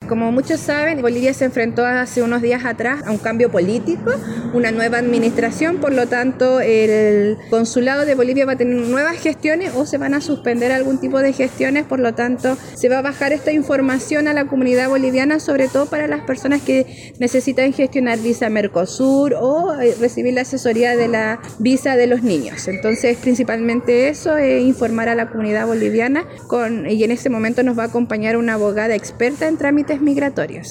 Como muchos saben, Bolivia se enfrentó hace unos días atrás a un cambio político, una nueva administración, por lo tanto el consulado de Bolivia va a tener nuevas gestiones o se van a suspender algún tipo de gestiones, por lo tanto se va a bajar esta información a la comunidad boliviana, sobre todo para las personas que necesitan gestionar visa Mercosur o recibir la asesoría de la visa de los niños. Entonces principalmente eso, informar a la comunidad boliviana y en este momento nos va a acompañar una abogada experta en trámites migratorios.